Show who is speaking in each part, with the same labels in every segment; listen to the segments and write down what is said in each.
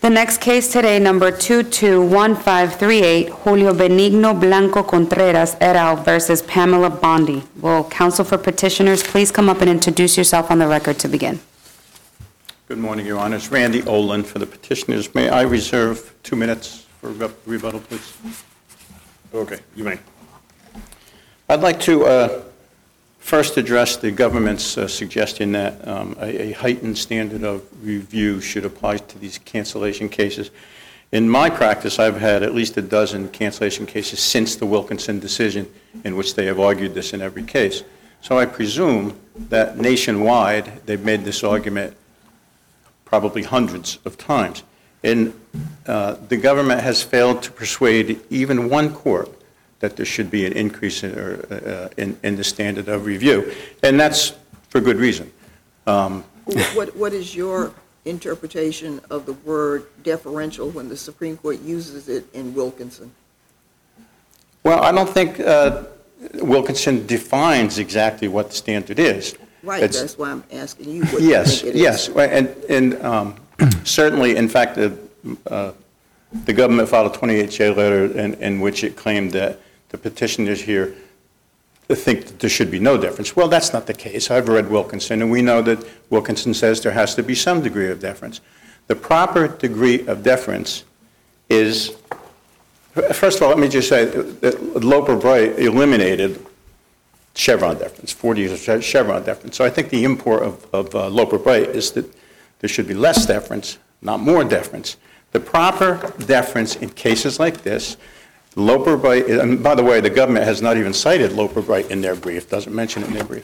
Speaker 1: The next case today, number 221538, Julio Benigno Blanco Contreras et al. Versus Pamela Bondi. Will counsel for petitioners please come up and introduce yourself on the record to begin?
Speaker 2: Good morning, Your Honors. Randy Olin for the petitioners. May I reserve 2 minutes for rebuttal, please?
Speaker 3: Okay, you may.
Speaker 2: I'd like to first address the government's suggestion that a heightened standard of review should apply to these cancellation cases. In my practice, I've had at least a dozen cancellation cases since the Wilkinson decision in which they have argued this in every case. So I presume that nationwide they've made this argument probably hundreds of times. And the government has failed to persuade even one court that there should be an increase in the standard of review. And that's for good reason.
Speaker 4: What is your interpretation of the word deferential when the Supreme Court uses it in Wilkinson?
Speaker 2: Well, I don't think Wilkinson defines exactly what the standard is.
Speaker 4: Right, that's why I'm asking you what you think it is.
Speaker 2: Yes, and certainly, in fact, the government filed a 28-J letter in which it claimed that the petitioners here think that there should be no deference. Well, that's not the case. I've read Wilkinson, and we know that Wilkinson says there has to be some degree of deference. The proper degree of deference is, first of all, let me just say that Loper-Bright eliminated Chevron deference, 40 years of Chevron deference. So I think the import of Loper-Bright is that there should be less deference, not more deference. The proper deference in cases like this, Loper-Bright, and by the way, the government has not even cited Loper-Bright in their brief, doesn't mention it in their brief.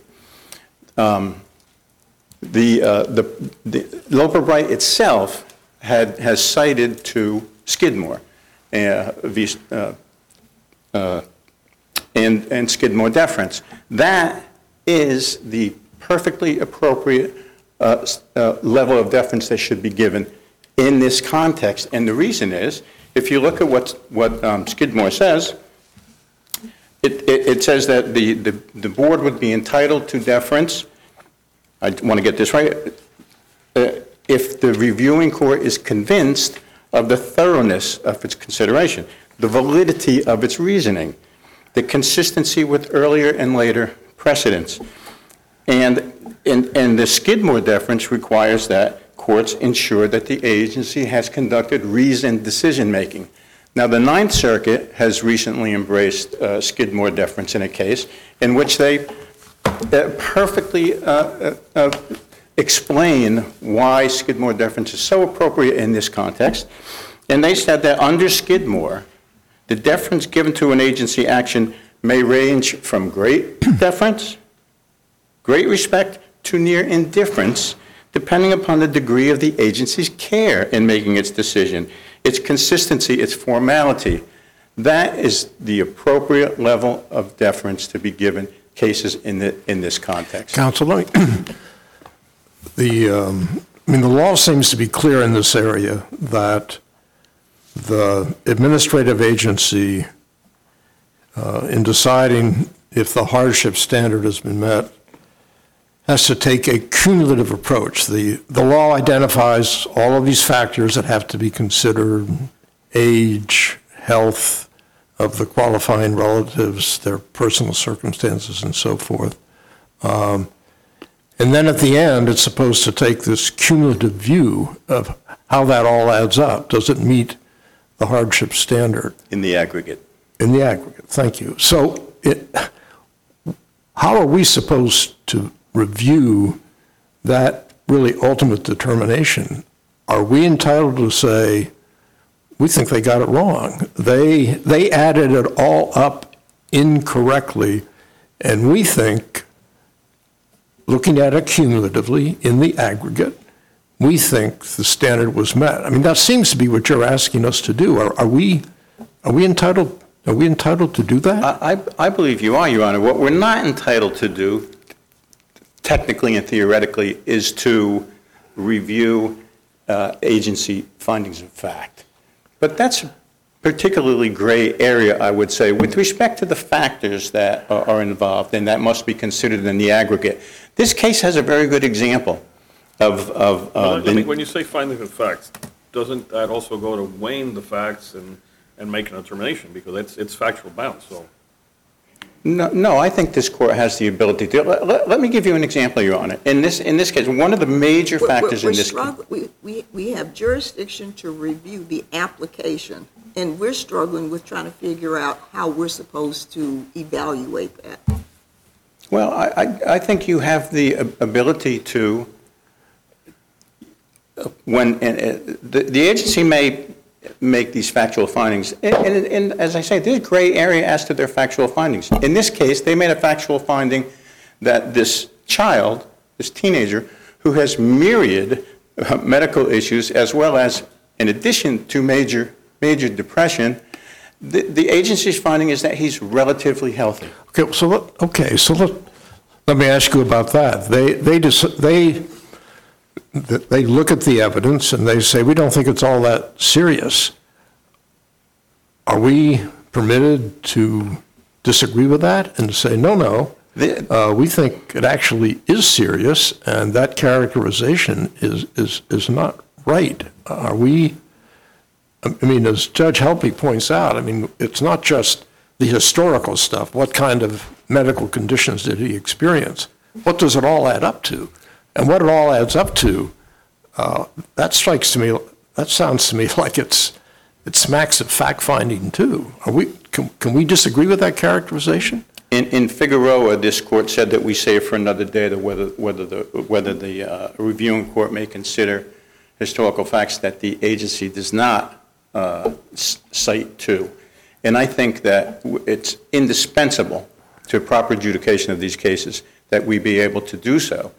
Speaker 2: The Loper-Bright itself has cited to Skidmore and Skidmore deference. That is the perfectly appropriate level of deference that should be given in this context. And the reason is, if you look at what Skidmore says, it says that the board would be entitled to deference. I want to get this right. If the reviewing court is convinced of the thoroughness of its consideration, the validity of its reasoning, the consistency with earlier and later precedents. And the Skidmore deference requires that courts ensure that the agency has conducted reasoned decision-making. Now, the Ninth Circuit has recently embraced Skidmore deference in a case in which they perfectly explain why Skidmore deference is so appropriate in this context. And they said that under Skidmore, the deference given to an agency action may range from great deference, great respect, to near indifference, depending upon the degree of the agency's care in making its decision, its consistency, its formality. That is the appropriate level of deference to be given cases in this context.
Speaker 5: Counsel, the law seems to be clear in this area that the administrative agency, in deciding if the hardship standard has been met, has to take a cumulative approach. The law identifies all of these factors that have to be considered: age, health of the qualifying relatives, their personal circumstances, and so forth. And then at the end, it's supposed to take this cumulative view of how that all adds up. Does it meet the hardship standard?
Speaker 2: In the aggregate.
Speaker 5: In the aggregate, thank you. So how are we supposed to review that really ultimate determination? Are we entitled to say, we think they got it wrong? They added it all up incorrectly, and we think, looking at it cumulatively in the aggregate, we think the standard was met. I mean, that seems to be what you're asking us to do. Are we entitled to do that?
Speaker 2: I believe you are, Your Honor. What we're not entitled to do, technically and theoretically, is to review agency findings of fact. But that's a particularly gray area, I would say, with respect to the factors that are involved and that must be considered in the aggregate. This case has a very good example of
Speaker 3: I think when you say findings of facts, doesn't that also go to weighing the facts and making a determination? Because it's factual bound, so.
Speaker 2: No, I think this court has the ability to. Let me give you an example, Your Honor. In this case, one of the major factors in this case.
Speaker 4: We have jurisdiction to review the application, and we're struggling with trying to figure out how we're supposed to evaluate that.
Speaker 2: Well, I think you have the ability to, when the agency may make these factual findings, and as I say, there's gray area as to their factual findings. In this case, they made a factual finding that this child, this teenager, who has myriad medical issues, as well as, in addition to major depression, the agency's finding is that he's relatively healthy.
Speaker 5: So let me ask you about that. They look at the evidence and they say, we don't think it's all that serious. Are we permitted to disagree with that and say, no, we think it actually is serious, and that characterization is not right? Are we? I mean, as Judge Helpe points out, I mean, it's not just the historical stuff. What kind of medical conditions did he experience? What does it all add up to? And what it all adds up to, that sounds to me like it smacks of fact-finding too. Can we disagree with that characterization?
Speaker 2: In Figueroa, this court said that we save for another day whether the reviewing court may consider historical facts that the agency does not cite to. And I think that it's indispensable to proper adjudication of these cases that we be able to do so.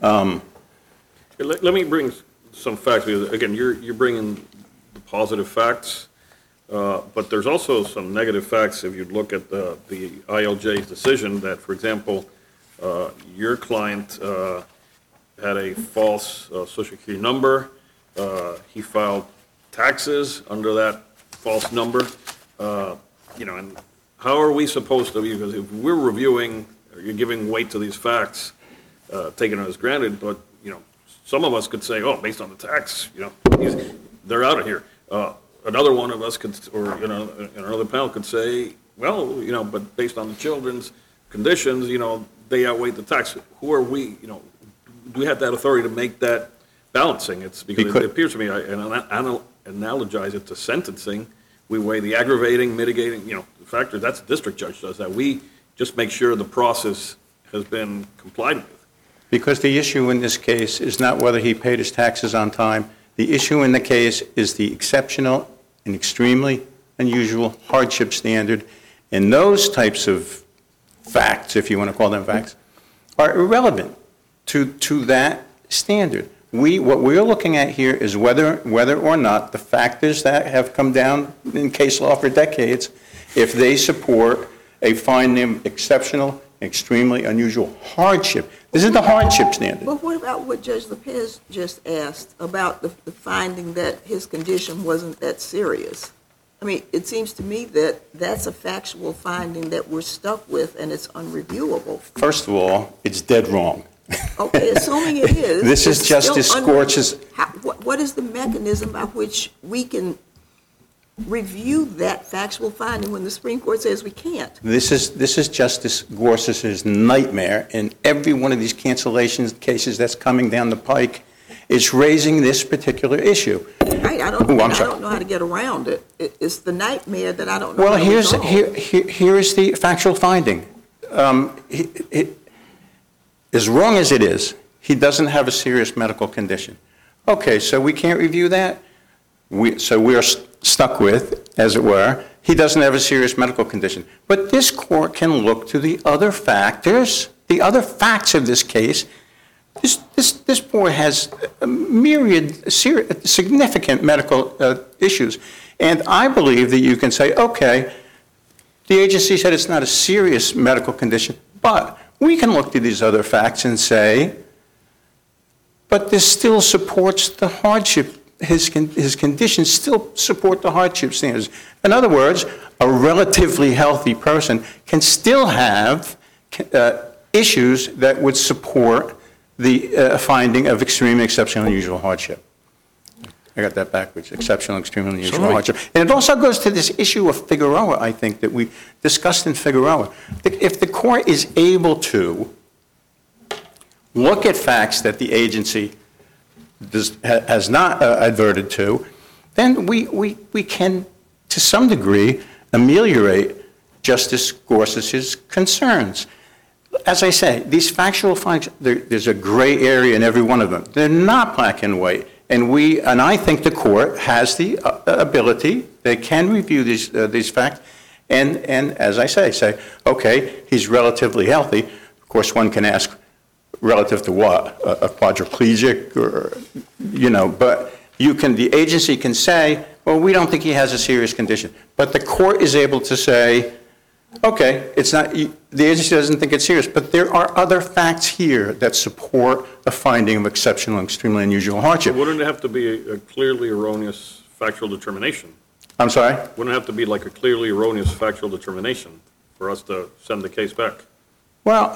Speaker 3: Let me bring some facts. Again, you're bringing the positive facts, but there's also some negative facts if you look at the ILJ's decision that, for example, your client had a false Social Security number. He filed taxes under that false number. And how are we supposed to, because if we're reviewing, or you're giving weight to these facts, taking it as granted, but, some of us could say, oh, based on the tax, they're out of here. Another one of us could, or, another panel could say, well, but based on the children's conditions, they outweigh the tax. Who are we, do we have that authority to make that balancing? It's because it appears to me, and I analogize it to sentencing, we weigh the aggravating, mitigating, factor. That's the district judge does that. We just make sure the process has been complied with.
Speaker 2: Because the issue in this case is not whether he paid his taxes on time. The issue in the case is the exceptional and extremely unusual hardship standard. And those types of facts, if you want to call them facts, are irrelevant to that standard. What we're looking at here is whether or not the factors that have come down in case law for decades, if they support a finding exceptional, extremely unusual hardship. This is the hardship standard.
Speaker 4: But what about what Judge Lopez just asked about the finding that his condition wasn't that serious? I mean, it seems to me that that's a factual finding that we're stuck with, and it's unreviewable.
Speaker 2: First of all, it's dead wrong.
Speaker 4: Okay, assuming it is.
Speaker 2: This is Justice Scorch's.
Speaker 4: What is the mechanism by which we can review that factual finding when the Supreme Court says we can't? This
Speaker 2: is Justice Gorsuch's nightmare, and every one of these cancellation cases that's coming down the pike is raising this particular issue.
Speaker 4: Right, I don't know how to get around it. It's the nightmare that I don't know.
Speaker 2: Well, here is the factual finding. As wrong as it is, he doesn't have a serious medical condition. Okay, so we can't review that? So we are stuck with, as it were, he doesn't have a serious medical condition. But this court can look to the other factors, the other facts of this case. This boy has a myriad, significant medical issues. And I believe that you can say, okay, the agency said it's not a serious medical condition, but we can look to these other facts and say, but this still supports the hardship. His conditions still support the hardship standards. In other words, a relatively healthy person can still have issues that would support the finding of extreme, exceptional, unusual hardship. I got that backwards, exceptional, extremely unusual hardship. And it also goes to this issue of Figueroa, I think, that we discussed in Figueroa. If the court is able to look at facts that the agency has not adverted to, then we can, to some degree, ameliorate Justice Gorsuch's concerns. As I say, these factual findings, there's a gray area in every one of them. They're not black and white. And I think the court has the ability, they can review these facts, and as I say, okay, he's relatively healthy. Of course, one can ask, relative to what? A quadriplegic, or, but the agency can say, well, we don't think he has a serious condition. But the court is able to say, okay, it's not, the agency doesn't think it's serious, but there are other facts here that support a finding of exceptional and extremely unusual hardship.
Speaker 3: So wouldn't it have to be a clearly erroneous factual determination?
Speaker 2: I'm sorry?
Speaker 3: Wouldn't it have to be like a clearly erroneous factual determination for us to send the case back?
Speaker 2: Well,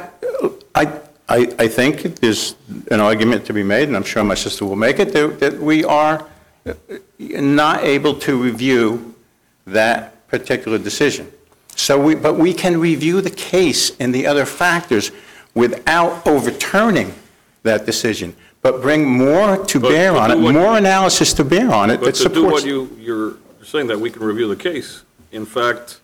Speaker 2: I think there's an argument to be made, and I'm sure my sister will make it, that we are not able to review that particular decision. But we can review the case and the other factors without overturning that decision, but bring more to bear on it, more analysis to bear on it that supports.
Speaker 3: But to do what you're saying, that we can review the case, in fact,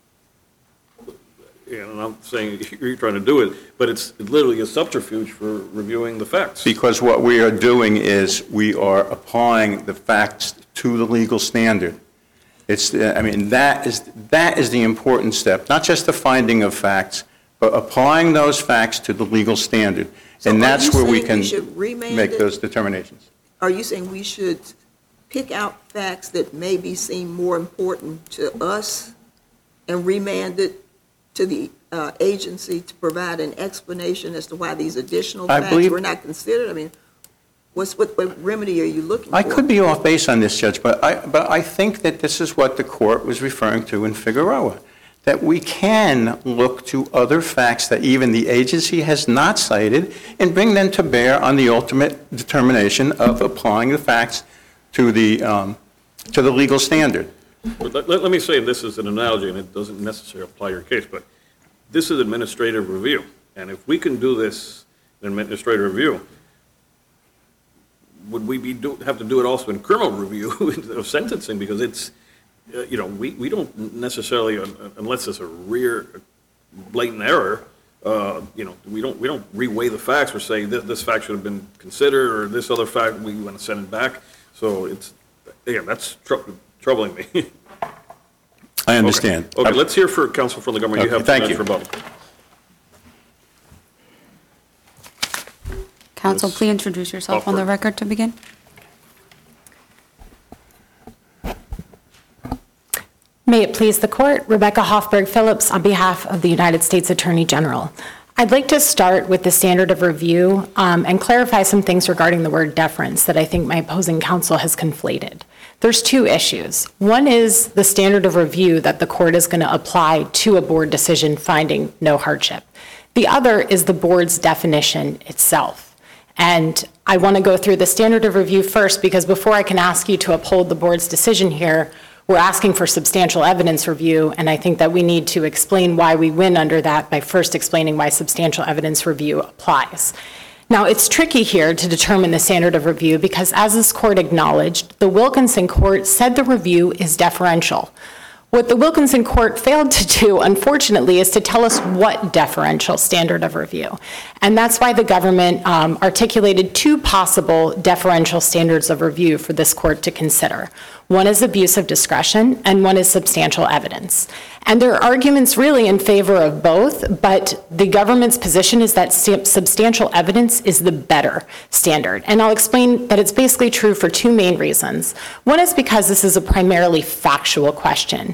Speaker 3: and I'm saying you're trying to do it, but it's literally a subterfuge for reviewing the facts.
Speaker 2: Because what we are doing is we are applying the facts to the legal standard. That is the important step, not just the finding of facts, but applying those facts to the legal standard.
Speaker 4: So
Speaker 2: and that's where we can
Speaker 4: make
Speaker 2: those determinations.
Speaker 4: Are you saying we should pick out facts that maybe seem more important to us and remand it to the agency to provide an explanation as to why these additional facts were not considered? What remedy are you looking for?
Speaker 2: I could be off base on this, Judge, but I think that this is what the court was referring to in Figueroa, that we can look to other facts that even the agency has not cited and bring them to bear on the ultimate determination of applying the facts to the legal standard.
Speaker 3: Let me say this is an analogy, and it doesn't necessarily apply to your case, but this is administrative review. And if we can do this in administrative review, would we have to do it also in criminal review of sentencing? Because it's, we don't necessarily, unless it's a blatant error, we don't reweigh the facts or say this fact should have been considered or this other fact we want to send it back. So that's troubling me.
Speaker 2: I understand.
Speaker 3: Okay, let's hear for counsel from the government. You have 2 minutes for both.
Speaker 1: Counsel, please introduce yourself on the record to begin.
Speaker 6: May it please the court, Rebecca Hoffberg Phillips on behalf of the United States Attorney General. I'd like to start with the standard of review and clarify some things regarding the word deference that I think my opposing counsel has conflated. There's 2 issues. One is the standard of review that the court is going to apply to a board decision finding no hardship. The other is the board's definition itself. And I want to go through the standard of review first, because before I can ask you to uphold the board's decision here, we're asking for substantial evidence review, and I think that we need to explain why we win under that by first explaining why substantial evidence review applies. Now, it's tricky here to determine the standard of review because, as this court acknowledged, the Wilkinson court said the review is deferential. What the Wilkinson court failed to do, unfortunately, is to tell us what deferential standard of review. And that's why the government articulated 2 possible deferential standards of review for this court to consider. One is abuse of discretion, and one is substantial evidence. And there are arguments really in favor of both, but the government's position is that substantial evidence is the better standard. And I'll explain that it's basically true for 2 main reasons. One is because this is a primarily factual question.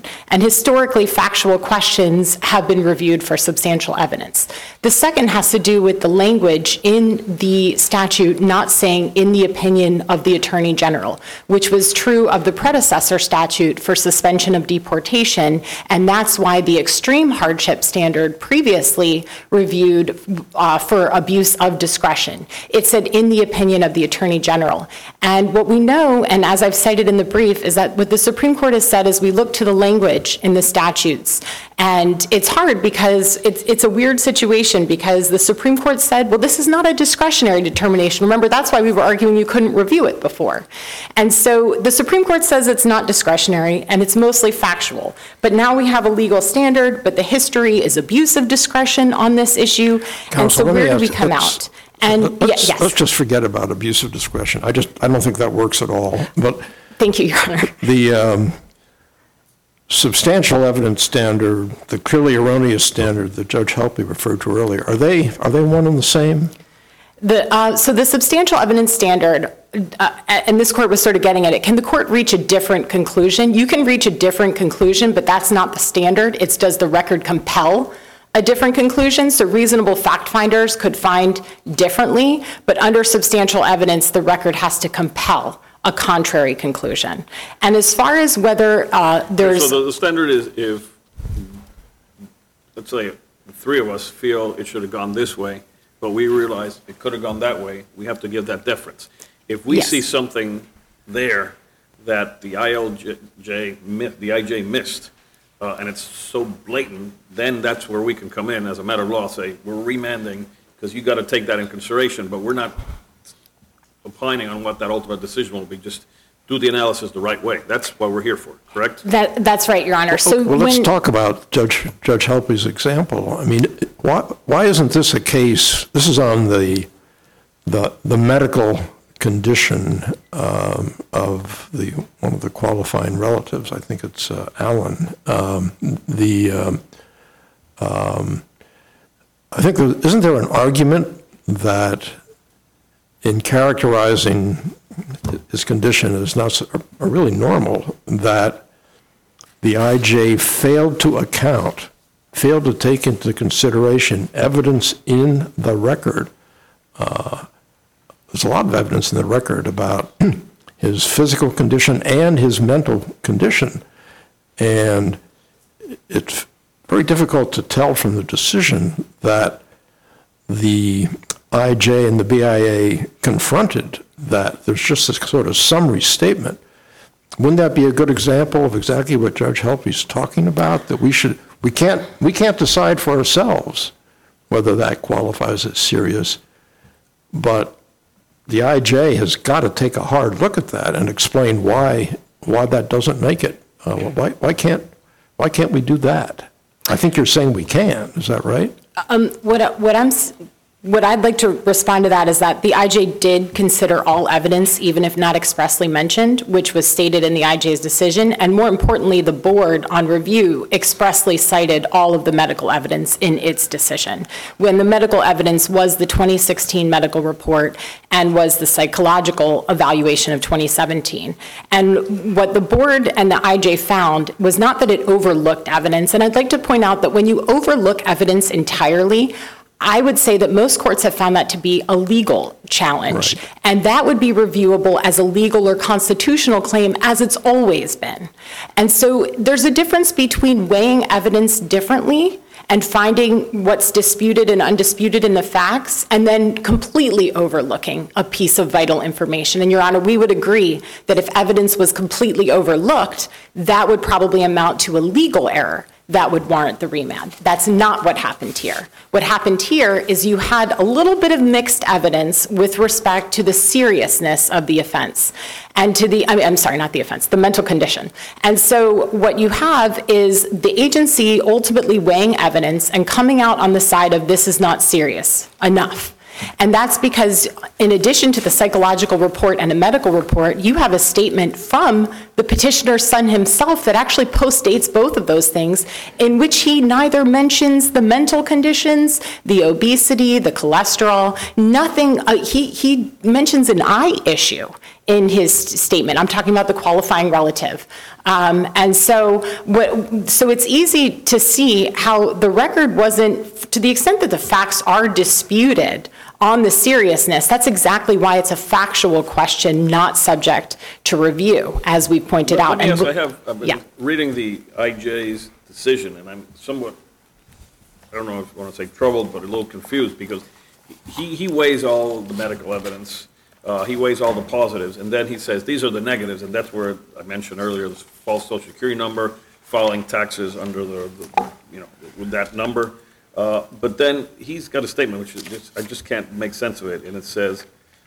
Speaker 6: And historically, factual questions have been reviewed for substantial evidence. The second has to do with the language in the statute not saying in the opinion of the Attorney General, which was true of the predecessor statute for suspension of deportation, and that's why the extreme hardship standard previously reviewed for abuse of discretion. It said in the opinion of the Attorney General. And what we know, and as I've cited in the brief, is that what the Supreme Court has said is we look to the language in the statutes. And it's hard because it's a weird situation because the Supreme Court said, well, this is not a discretionary determination. Remember, that's why we were arguing you couldn't review it before. And so the Supreme Court says it's not discretionary and it's mostly factual. But now we have a legal standard, but the history is abuse of discretion on this issue.
Speaker 5: Counsel,
Speaker 6: and so
Speaker 5: let me
Speaker 6: where do we
Speaker 5: ask-
Speaker 6: come
Speaker 5: let's-
Speaker 6: out? And
Speaker 5: Let's
Speaker 6: yes,
Speaker 5: just forget about abuse of discretion. I don't think that works at all. But
Speaker 6: thank you, Your Honor.
Speaker 5: the substantial evidence standard, the clearly erroneous standard that Judge Helpe referred to earlier, are they one and the same?
Speaker 6: So the substantial evidence standard, and this court was sort of getting at it, can the court reach a different conclusion? You can reach a different conclusion, but that's not the standard. It's does the record compel a different conclusion? So reasonable fact finders could find differently, but under substantial evidence, the record has to compel a contrary conclusion. And as far as whether there's...
Speaker 3: So the standard is if, let's say, the three of us feel it should have gone this way, but we realize it could have gone that way, we have to give that deference. If we
Speaker 6: Yes.
Speaker 3: see something there that the IJ missed, and it's so blatant, then that's where we can come in as a matter of law, say, we're remanding, because you got to take that in consideration, but we're not opining on what that ultimate decision will be, just do the analysis the right way. That's what we're here for, correct?
Speaker 6: That's right, Your Honor. So
Speaker 5: Well, let's
Speaker 6: when-
Speaker 5: talk about Judge Helpe's example. I mean, why isn't this a case, this is on the medical condition of one of the qualifying relatives, I think it's Alan. I think, isn't there an argument that in characterizing his condition as not really normal, that the IJ failed to take into consideration evidence in the record. There's a lot of evidence in the record about his physical condition and his mental condition. And it's very difficult to tell from the decision that the IJ and the BIA confronted that. There's just this sort of summary statement. Wouldn't that be a good example of exactly what Judge Helpe's talking about? That we can't decide for ourselves whether that qualifies as serious, but the IJ has got to take a hard look at that and explain why that doesn't make it. Why can't we do that? I think you're saying we can. Is that right?
Speaker 6: What I'd like to respond to that is that the IJ did consider all evidence, even if not expressly mentioned, which was stated in the IJ's decision. And more importantly, the board on review expressly cited all of the medical evidence in its decision. When the medical evidence was the 2016 medical report and was the psychological evaluation of 2017. And what the board and the IJ found was not that it overlooked evidence. And I'd like to point out that when you overlook evidence entirely, I would say that most courts have found that to be a legal challenge.
Speaker 5: Right.
Speaker 6: And that would be reviewable as a legal or constitutional claim, as it's always been. And so there's a difference between weighing evidence differently and finding what's disputed and undisputed in the facts, and then completely overlooking a piece of vital information. And Your Honor, we would agree that if evidence was completely overlooked, that would probably amount to a legal error that would warrant the remand. That's not what happened here. What happened here is you had a little bit of mixed evidence with respect to the seriousness of the offense and to the, I'm sorry, not the offense, the mental condition. And so what you have is the agency ultimately weighing evidence and coming out on the side of this is not serious enough. And that's because in addition to the psychological report and a medical report, you have a statement from the petitioner's son himself that actually postdates both of those things, in which he neither mentions the mental conditions, the obesity, the cholesterol, nothing. He mentions an eye issue in his statement. I'm talking about the qualifying relative. And so it's easy to see how the record wasn't, to the extent that the facts are disputed on the seriousness, that's exactly why it's a factual question, not subject to review, as we pointed out.
Speaker 3: Let me ask, I've been
Speaker 6: Yeah.
Speaker 3: reading the IJ's decision, and I'm somewhat, I don't know if I want to say troubled, but a little confused, because he weighs all the medical evidence, he weighs all the positives, and then he says, these are the negatives, and that's where I mentioned earlier, this false social security number, filing taxes under the with that number. But then he's got a statement, which is I just can't make sense of it, and it says,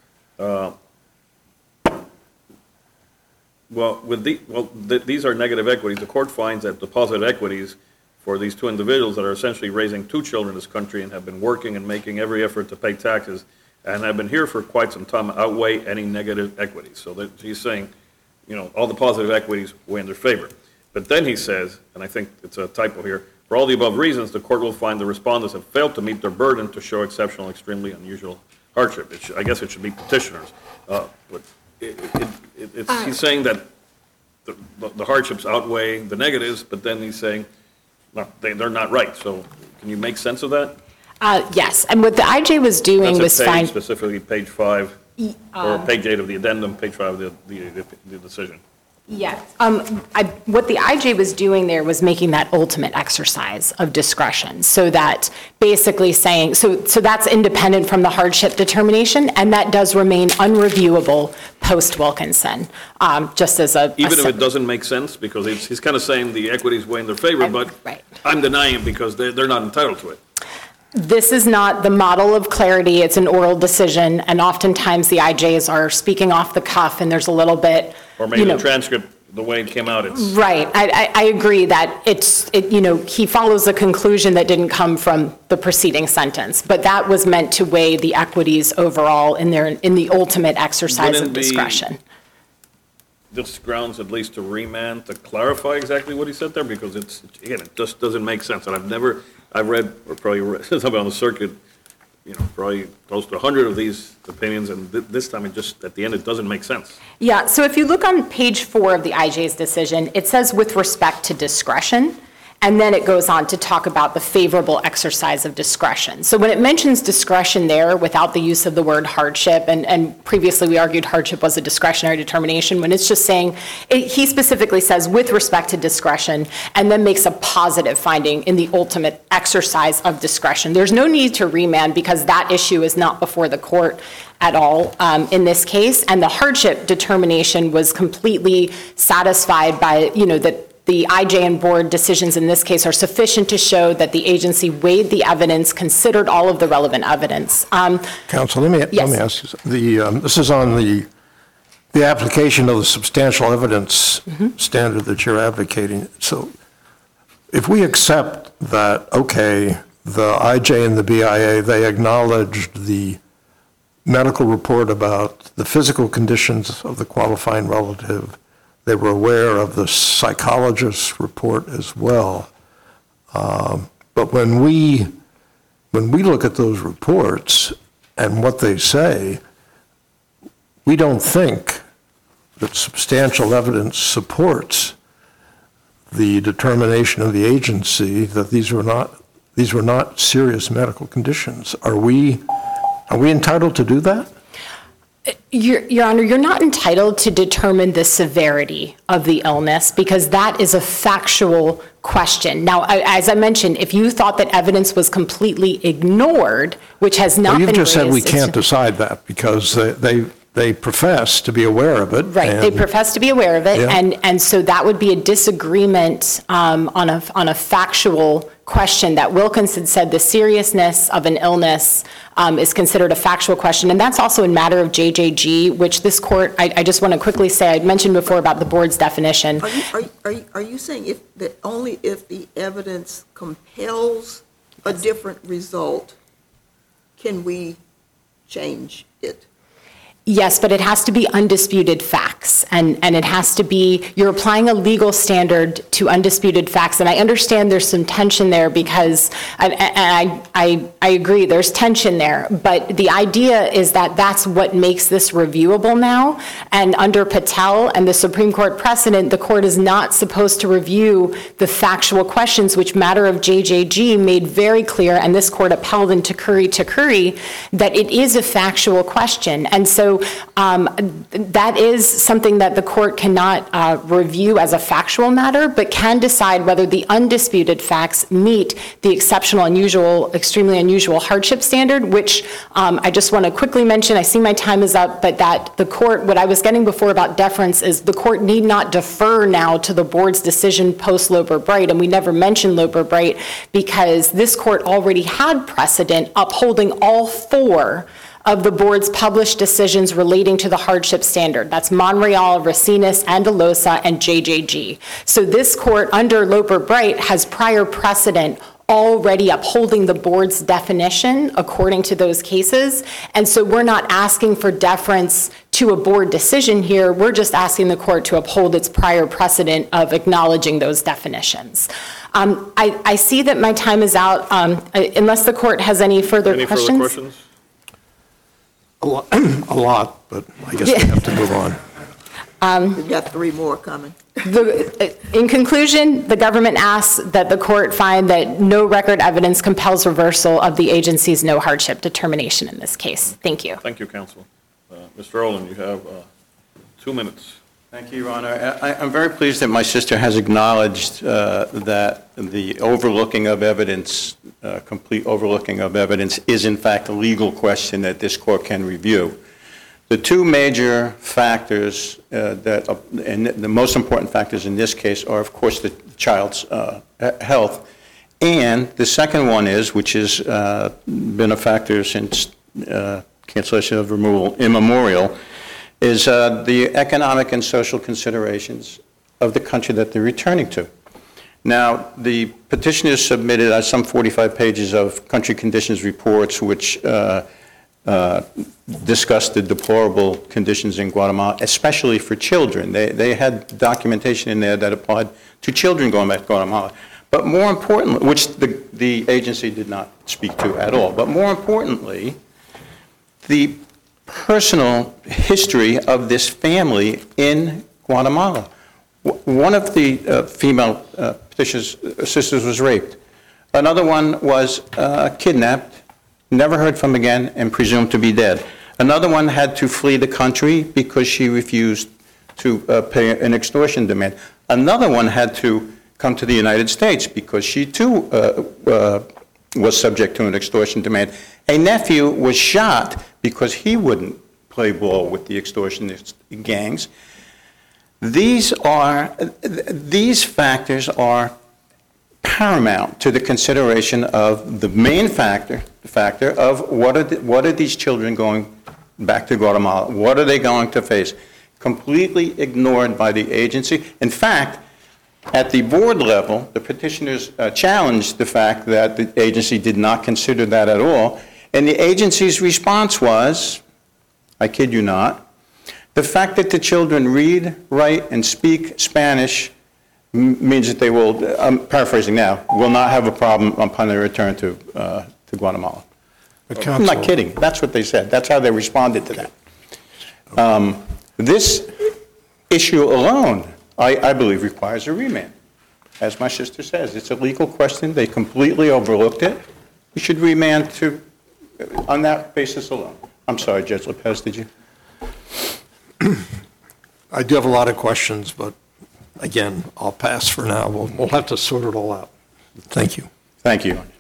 Speaker 3: these are negative equities. The court finds that the positive equities for these two individuals that are essentially raising two children in this country and have been working and making every effort to pay taxes and have been here for quite some time outweigh any negative equities. So that he's saying, all the positive equities weigh in their favor. But then he says, and I think it's a typo here, for all the above reasons, the court will find the respondents have failed to meet their burden to show exceptional, extremely unusual hardship. I guess it should be petitioners. But he's saying that the hardships outweigh the negatives, but then he's saying, no, they're not right. So can you make sense of that?
Speaker 6: Yes, and what the IJ was doing was
Speaker 3: That's
Speaker 6: fine.
Speaker 3: specifically page 5, or page 8 of the addendum, page 5 of the decision.
Speaker 6: Yes. What the IJ was doing there was making that ultimate exercise of discretion, so that basically saying, so that's independent from the hardship determination, and that does remain unreviewable post-Wilkinson, just as a...
Speaker 3: Even if it doesn't make sense, because he's kind of saying the equities weigh in their favor, but
Speaker 6: right.
Speaker 3: I'm denying it because they're not entitled to it.
Speaker 6: This is not the model of clarity. It's an oral decision, and oftentimes the IJs are speaking off the cuff, and there's a little bit...
Speaker 3: Or maybe the transcript, the way it came out, it's...
Speaker 6: Right. I agree that he follows a conclusion that didn't come from the preceding sentence, but that was meant to weigh the equities overall in the ultimate exercise of discretion.
Speaker 3: This grounds at least to remand to clarify exactly what he said there, because it just doesn't make sense. And I've read, or probably read, since I've been on the circuit, probably close to 100 of these opinions, and this time at the end, it doesn't make sense.
Speaker 6: Yeah, so if you look on page 4 of the IJ's decision, it says with respect to discretion, and then it goes on to talk about the favorable exercise of discretion. So when it mentions discretion there without the use of the word hardship, and previously we argued hardship was a discretionary determination, when it's just saying, he specifically says with respect to discretion, and then makes a positive finding in the ultimate exercise of discretion. There's no need to remand because that issue is not before the court at all in this case, and the hardship determination was completely satisfied by, that the IJ and board decisions in this case are sufficient to show that the agency weighed the evidence, considered all of the relevant evidence.
Speaker 5: Counsel, let me ask you something. This is on the application of the substantial evidence standard that you're advocating. So if we accept that, okay, the IJ and the BIA, they acknowledged the medical report about the physical conditions of the qualifying relative, they were aware of the psychologist's report as well. But when we look at those reports and what they say, we don't think that substantial evidence supports the determination of the agency that these were not serious medical conditions. Are we entitled to do that?
Speaker 6: Your Honor, you're not entitled to determine the severity of the illness because that is a factual question. Now, as I mentioned, if you thought that evidence was completely ignored, which has not been raised...
Speaker 5: You've just said we can't decide that because they profess to be aware of it.
Speaker 6: Right, they profess to be aware of it,
Speaker 5: Yeah.
Speaker 6: and so that would be a disagreement on a factual question that Wilkinson said the seriousness of an illness is considered a factual question, and that's also a matter of JJG, which this court, I just want to quickly say, I mentioned before about the board's definition.
Speaker 4: Are you saying only if the evidence compels a different result can we change it?
Speaker 6: Yes, but it has to be undisputed facts, and it has to be, you're applying a legal standard to undisputed facts, and I understand there's some tension there because, and I agree, there's tension there, but the idea is that that's what makes this reviewable now, and under Patel and the Supreme Court precedent, the court is not supposed to review the factual questions, which matter of JJG made very clear, and this court upheld in Takuri, that it is a factual question, and so that is something that the court cannot review as a factual matter, but can decide whether the undisputed facts meet the exceptional, unusual, extremely unusual hardship standard, which I just want to quickly mention, I see my time is up, but that the court, what I was getting before about deference is the court need not defer now to the board's decision post-Loper-Bright, and we never mentioned Loper-Bright because this court already had precedent upholding all 4 of the board's published decisions relating to the hardship standard. That's Monreal, Racines, Andalusa, and JJG. So this court, under Loper-Bright, has prior precedent already upholding the board's definition according to those cases. And so we're not asking for deference to a board decision here. We're just asking the court to uphold its prior precedent of acknowledging those definitions. I see that my time is out. Unless the court has any further questions?
Speaker 3: Any further questions?
Speaker 5: A lot, but I guess we have to move on.
Speaker 4: We've got 3 more coming.
Speaker 6: In conclusion, the government asks that the court find that no record evidence compels reversal of the agency's no hardship determination in this case. Thank you.
Speaker 3: Thank you, counsel. Mr. Olin, you have 2 minutes.
Speaker 2: Thank you, Your Honor. I'm very pleased that my sister has acknowledged that the overlooking of evidence, complete overlooking of evidence, is in fact a legal question that this court can review. The 2 major factors and the most important factors in this case are, of course, the child's health, and the second one is, which has been a factor since cancellation of removal immemorial, is the economic and social considerations of the country that they're returning to. Now, the petitioners submitted some 45 pages of country conditions reports which discussed the deplorable conditions in Guatemala, especially for children. They had documentation in there that applied to children going back to Guatemala. But more importantly, which the agency did not speak to at all, but more importantly, the personal history of this family in Guatemala. One of the female petitioner's sisters was raped. Another one was kidnapped, never heard from again, and presumed to be dead. Another one had to flee the country because she refused to pay an extortion demand. Another one had to come to the United States because she too was subject to an extortion demand. A nephew was shot because he wouldn't play ball with the extortionist gangs. These factors are paramount to the consideration of the main factor of what are these children going back to Guatemala? What are they going to face? Completely ignored by the agency. In fact, at the board level, the petitioners challenged the fact that the agency did not consider that at all. And the agency's response was, I kid you not, the fact that the children read, write, and speak Spanish means that they will, I'm paraphrasing now, will not have a problem upon their return to Guatemala. I'm not kidding. That's what they said. That's how they responded to that. This issue alone, I believe, requires a remand. As my sister says, it's a legal question. They completely overlooked it. We should remand on that basis alone. I'm sorry, Judge Lopez, did you?
Speaker 5: I do have a lot of questions, but again, I'll pass for now. We'll have to sort it all out. Thank you.
Speaker 2: Thank you.